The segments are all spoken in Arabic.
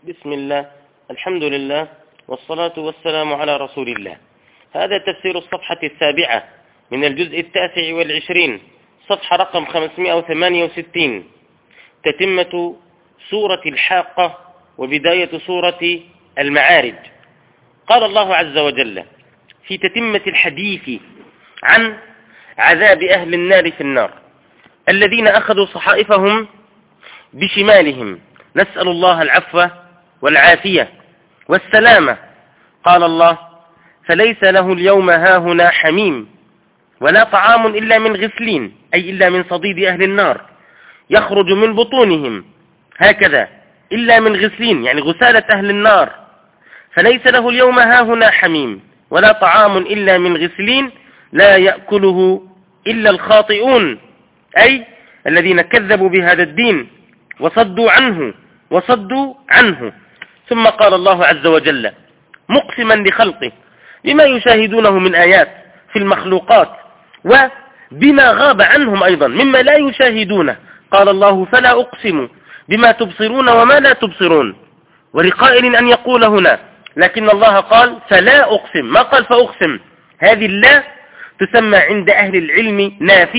بسم الله، الحمد لله، والصلاة والسلام على رسول الله. هذا تفسير الصفحة 7 من الجزء 29، صفحة رقم 568، تتمة سورة الحاقة وبداية سورة المعارج. قال الله عز وجل في تتمة الحديث عن عذاب أهل النار في النار الذين أخذوا صحائفهم بشمالهم، نسأل الله العفو والعافية والسلامة. قال الله: فليس له اليوم هاهنا حميم ولا طعام إلا من غسلين، أي إلا من صديد أهل النار يخرج من بطونهم هكذا، إلا من غسلين يعني غسالة أهل النار. فليس له اليوم هاهنا حميم ولا طعام إلا من غسلين لا يأكله إلا الخاطئون، أي الذين كذبوا بهذا الدين وصدوا عنه. ثم قال الله عز وجل مقسما لخلقه بما يشاهدونه من آيات في المخلوقات وبما غاب عنهم أيضا مما لا يشاهدونه. قال الله: فلا أقسم بما تبصرون وما لا تبصرون. ولقائل أن يقول هنا، لكن الله قال فلا أقسم، ما قال فأقسم. هذه اللا تسمى عند أهل العلم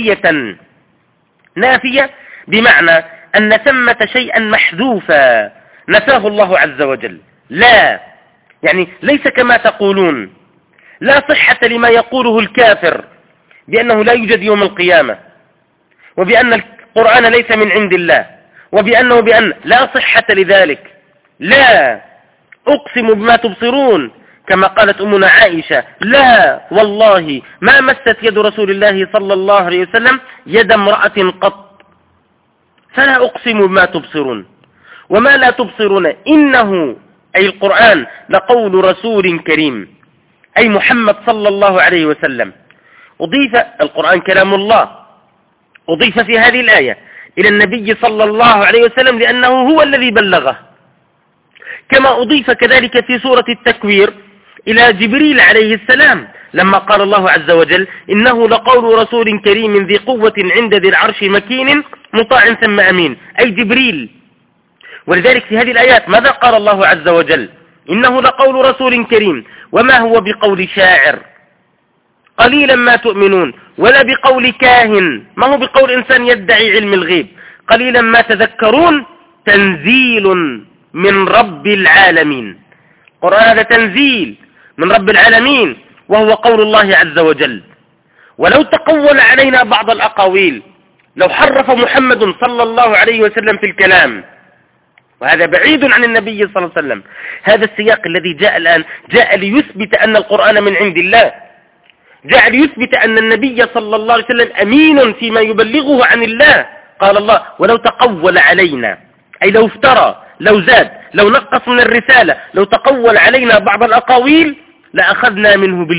نافية بمعنى أن ثمة شيئا محذوفا نفاه الله عز وجل. لا يعني ليس كما تقولون، لا صحة لما يقوله الكافر بأنه لا يوجد يوم القيامة، وبأن القرآن ليس من عند الله، بأن لا صحة لذلك. لا أقسم بما تبصرون كما قالت أمنا عائشة: لا والله ما مست يد رسول الله صلى الله عليه وسلم يد امرأة قط. فلا أقسم بما تبصرون وما لا تبصرون إنه أي القرآن لقول رسول كريم، أي محمد صلى الله عليه وسلم. أضيف القرآن كلام الله، أضيف في هذه الآية إلى النبي صلى الله عليه وسلم لأنه هو الذي بلغه، كما أضيف كذلك في سورة التكوير إلى جبريل عليه السلام لما قال الله عز وجل: إنه لقول رسول كريم ذي قوة عند ذي العرش مكين مطاع ثم أمين، أي جبريل. ولذلك في هذه الآيات ماذا قال الله عز وجل؟ إنه لقول رسول كريم وما هو بقول شاعر قليلا ما تؤمنون، ولا بقول كاهن، ما هو بقول إنسان يدعي علم الغيب، قليلا ما تذكرون، تنزيل من رب العالمين. القرآن هذا تنزيل من رب العالمين وهو قول الله عز وجل. ولو تقول علينا بعض الأقاويل، لو حرف محمد صلى الله عليه وسلم في الكلام، وهذا بعيد عن النبي صلى الله عليه وسلم. هذا السياق الذي جاء الآن جاء ليثبت أن القرآن من عند الله، جاء ليثبت أن النبي صلى الله عليه وسلم أمين فيما يبلغه عن الله. قال الله: ولو تقول علينا، أي لو افترى، لو زاد، لو نقص من الرسالة، لو تقول علينا بعض الأقاويل لأخذنا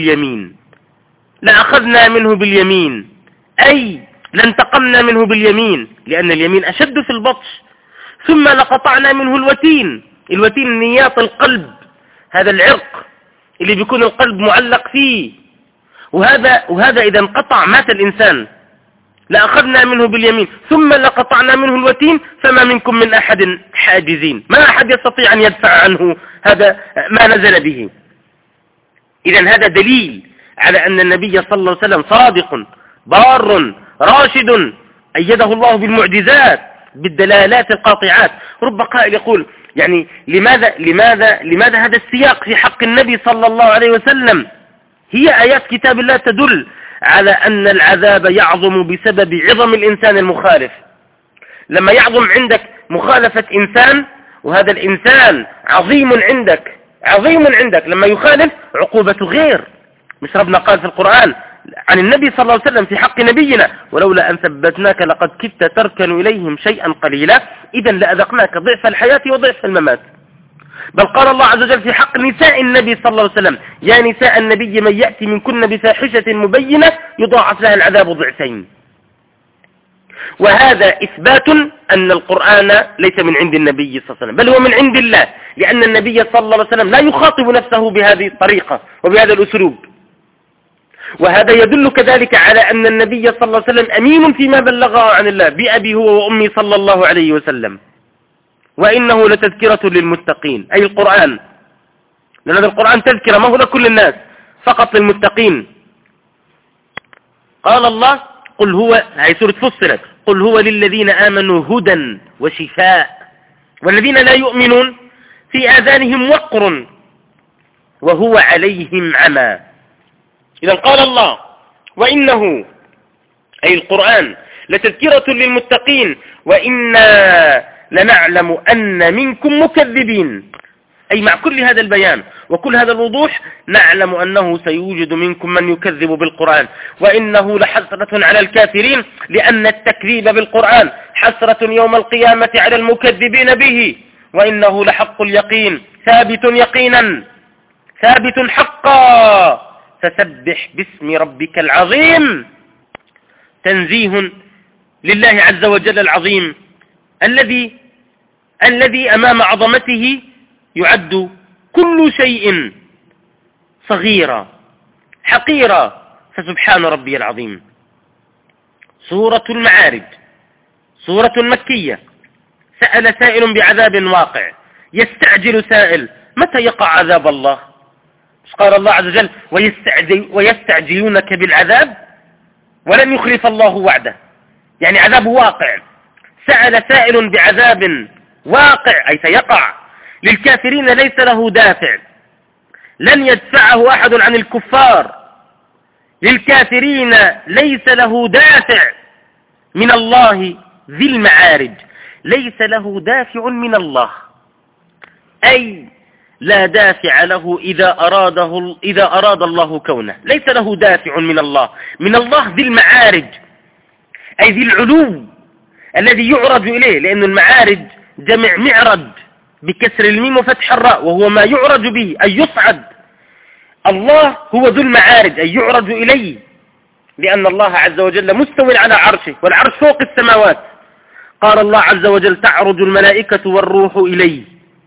منه باليمين، أي لانتقمنا منه باليمين، لأن اليمين أشد في البطش. ثم لقطعنا منه الوتين نياط القلب، هذا العرق اللي بيكون القلب معلق فيه، وهذا إذا انقطع مات الإنسان. لأخذنا منه باليمين ثم لقطعنا منه الوتين فما منكم من أحد حاجزين، ما أحد يستطيع أن يدفع عنه هذا ما نزل به. إذن هذا دليل على أن النبي صلى الله عليه وسلم صادق بار راشد، أيده الله بالمعجزات بالدلالات القاطعات. رب قائل يقول يعني لماذا هذا السياق في حق النبي صلى الله عليه وسلم؟ هي آيات كتاب الله تدل على أن العذاب يعظم بسبب عظم الإنسان المخالف. لما يعظم عندك مخالفة إنسان وهذا الإنسان عظيم عندك لما يخالف عقوبة غير. مش ربنا قال في القرآن عن النبي صلى الله عليه وسلم في حق نبينا: ولولا أن ثبتناك لقد كدت تركن إليهم شيئا قليلا إذا لأذقناك ضعف الحياة وضعف الممات. بل قال الله عز وجل في حق نساء النبي صلى الله عليه وسلم: يا نساء النبي من يأتي منكن بفاحشة مبينة يضاعف لها العذاب ضعفين. وهذا إثبات أن القرآن ليس من عند النبي صلى الله عليه وسلم، بل هو من عند الله، لأن النبي صلى الله عليه وسلم لا يخاطب نفسه بهذه الطريقة وبهذا الأسلوب. وهذا يدل كذلك على أن النبي صلى الله عليه وسلم أمين فيما بلغه عن الله بأبي هو وأمي صلى الله عليه وسلم. وإنه لتذكرة للمتقين، أي القرآن، لأن هذا القرآن تذكرة، ما هو لكل الناس، فقط للمتقين. قال الله قل هو، هي سورة فصلت، قل هو للذين آمنوا هدى وشفاء، والذين لا يؤمنون في آذانهم وقر وهو عليهم عمى. إذا قال الله وإنه أي القرآن لتذكرة للمتقين وإنا لنعلم أن منكم مكذبين، أي مع كل هذا البيان وكل هذا الوضوح نعلم أنه سيوجد منكم من يكذب بالقرآن، وإنه لحسرة على الكافرين، لأن التكذيب بالقرآن حسرة يوم القيامة على المكذبين به، وإنه لحق اليقين ثابت يقينا ثابت حقا، فسبح باسم ربك العظيم. تنزيه لله عز وجل العظيم الذي أمام عظمته يعد كل شيء صغيرا حقيرا، فسبحان ربي العظيم. سورة المعارج سورة مكية، سأل سائل بعذاب واقع، يستعجل سائل متى يقع عذاب الله؟ قال الله عز وجل ويستعجلونك بالعذاب ولن يخلف الله وعده، يعني عذاب واقع. سأل سائل بعذاب واقع أي سيقع، للكافرين ليس له دافع، لن يدفعه أحد عن الكفار، للكافرين ليس له دافع من الله ذي المعارج، ليس له دافع من الله، أي لا دافع له إذا أراد الله كونه، ليس له دافع من الله ذي المعارج، أي ذي العلو الذي يعرج إليه، لأن المعارج جمع معرج بكسر الميم وفتح الراء، وهو ما يعرج به أي يصعد. الله هو ذو المعارج أي يعرج إليه، لأن الله عز وجل مستوٍ على عرشه، والعرش فوق السماوات. قال الله عز وجل تعرج الملائكة والروح إليه،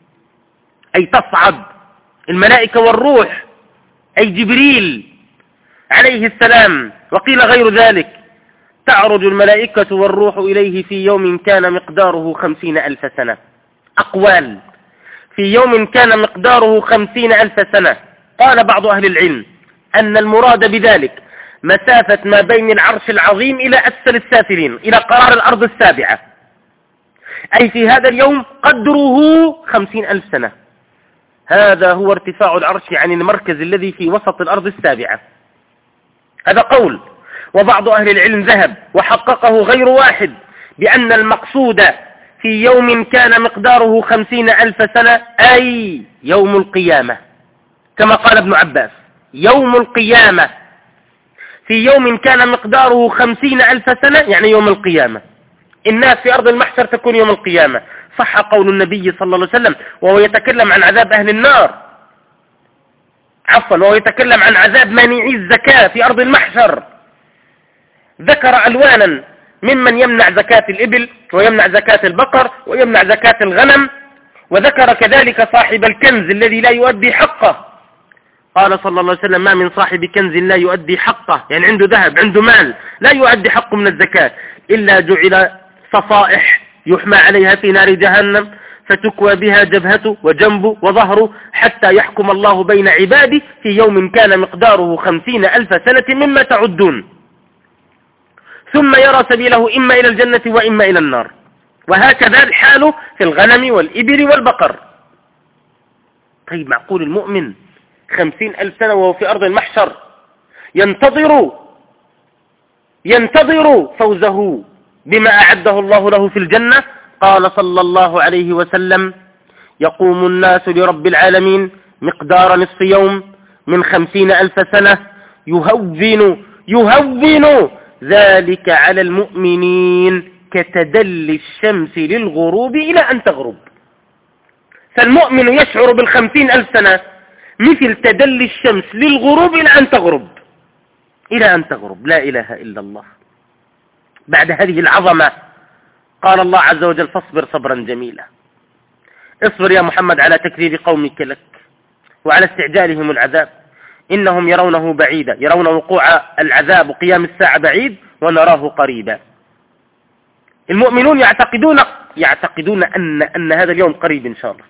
أي تصعد الملائكة والروح، أي جبريل عليه السلام، وقيل غير ذلك. تعرج الملائكة والروح إليه في يوم كان مقداره 50,000 سنة. أقوال في يوم كان مقداره 50,000 سنة. قال بعض أهل العلم أن المراد بذلك مسافة ما بين العرش العظيم إلى أسفل السافلين، إلى قرار الأرض السابعة، أي في هذا اليوم قدره 50,000 سنة. هذا هو ارتفاع العرش عن المركز الذي في وسط الأرض السابعة. هذا قول. وبعض أهل العلم ذهب وحققه غير واحد بأن المقصود في يوم كان مقداره 50,000 سنة أي يوم القيامة، كما قال ابن عباس يوم القيامة، في يوم كان مقداره 50,000 سنة يعني يوم القيامة. الناس في أرض المحشر تكون يوم القيامة. صح قول النبي صلى الله عليه وسلم وهو يتكلم عن عذاب أهل النار، وهو يتكلم عن عذاب مانعي الزكاة في أرض المحشر، ذكر ألوانا ممن يمنع زكاة الإبل ويمنع زكاة البقر ويمنع زكاة الغنم، وذكر كذلك صاحب الكنز الذي لا يؤدي حقه. قال صلى الله عليه وسلم ما من صاحب كنز لا يؤدي حقه، يعني عنده ذهب عنده مال لا يؤدي حقه من الزكاة، إلا جعل صفائح يحمى عليها في نار جهنم فتكوى بها جبهته وجنبه وظهره حتى يحكم الله بين عباده في يوم كان مقداره 50,000 سنة مما تعدون، ثم يرى سبيله إما إلى الجنة وإما إلى النار. وهكذا الحال في الغنم والإبل والبقر. طيب معقول المؤمن 50,000 سنة وهو في أرض المحشر ينتظر فوزه بما أعده الله له في الجنة؟ قال صلى الله عليه وسلم يقوم الناس لرب العالمين مقدار نصف يوم من 50,000 سنة يهون ذلك على المؤمنين كتدلي الشمس للغروب إلى أن تغرب. فالمؤمن يشعر 50,000 سنة مثل تدلي الشمس للغروب إلى أن تغرب. لا إله إلا الله. بعد هذه العظمة قال الله عز وجل فاصبر صبرا جميلا. اصبر يا محمد على تكذيب قومك لك وعلى استعجالهم العذاب، إنهم يرونه بعيدا، يرون وقوع العذاب وقيام الساعة بعيد ونراه قريبا. المؤمنون يعتقدون أن هذا اليوم قريب إن شاء الله،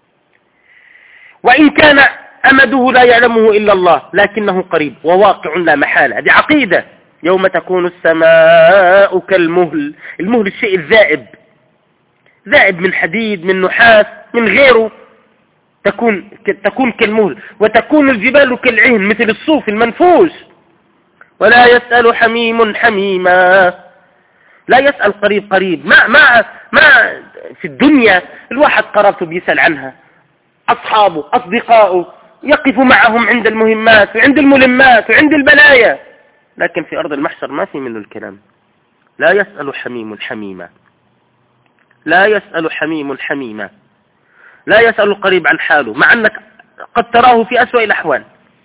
وإن كان أمده لا يعلمه إلا الله، لكنه قريب وواقع لا محالة. هذه عقيدة. يوم تكون السماء كالمهل. المهل الشيء الذائب، ذائب من حديد، من نحاس، من غيره، تكون كالمهل. وتكون الجبال كالعهن، مثل الصوف المنفوش. ولا يسأل حميم حميما. لا يسأل قريب. ما في الدنيا الواحد قرابته بيسأل عنها، أصحابه، أصدقائه، يقف معهم عند المهمات وعند الملمات وعند البلايا. لكن في أرض المحشر ما في منه الكلام. لا يسأل حميم حميما. لا يسأل حميم حميما. لا يسأل القريب عن حاله، مع أنك قد تراه في أسوأ الأحوال.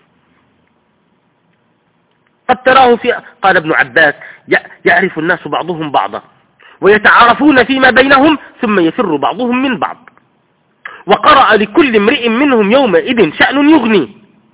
قال ابن عباس: يعرف الناس بعضهم بعضا ويتعارفون فيما بينهم ثم يفر بعضهم من بعض، وقرأ لكل امرئ منهم يومئذ شأن يغني.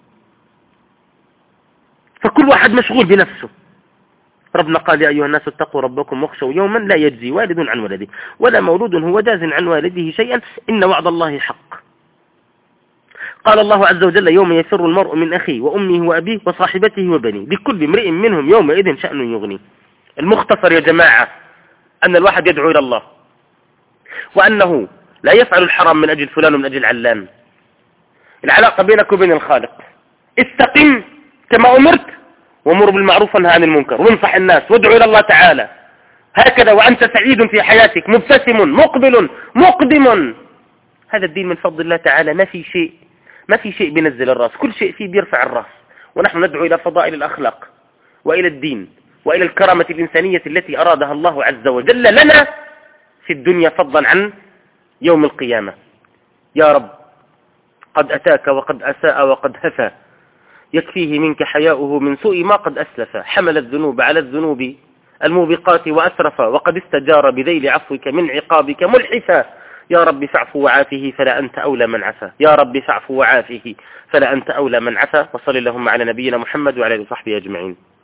فكل واحد مشغول بنفسه. ربنا قال: يا أيها الناس اتقوا ربكم واخشوا يوما لا يجزي والد عن ولده ولا مولود هو جاز عن والده شيئا إن وعد الله حق. قال الله عز وجل: يوم يفر المرء من أخيه وأمه وأبيه وصاحبته وبنيه لكل امرئ منهم يومئذ شأن يغني. المختصر يا جماعة أن الواحد يدعو إلى الله، وأنه لا يفعل الحرام من أجل فلان ومن أجل علان. العلاقة بينك وبين الخالق. استقم كما أمرت، وامر بالمعروف وانهى عن المنكر، وانصح الناس، وادعو إلى الله تعالى هكذا وأنت سعيد في حياتك، مبتسم، مقبل، مقدم. هذا الدين من فضل الله تعالى. ما في شيء بينزل الراس، كل شيء فيه بيرفع الراس. ونحن ندعو إلى فضائل الأخلاق وإلى الدين وإلى الكرامة الإنسانية التي أرادها الله عز وجل لنا في الدنيا، فضلا عن يوم القيامة. يا رب، قد أتاك وقد أساء وقد هفى، يكفيه منك حياؤه من سوء ما قد أسلف، حمل الذنوب على الذنوب الموبقات وأسرف، وقد استجار بذيل عفوك من عقابك ملحفا. يا رب فاعف وعافه فلا أنت أولى من عفا. يا رب فاعف وعافه فلا أنت أولى من عفا. وصل اللهم على نبينا محمد وعلى آله وصحبه أجمعين.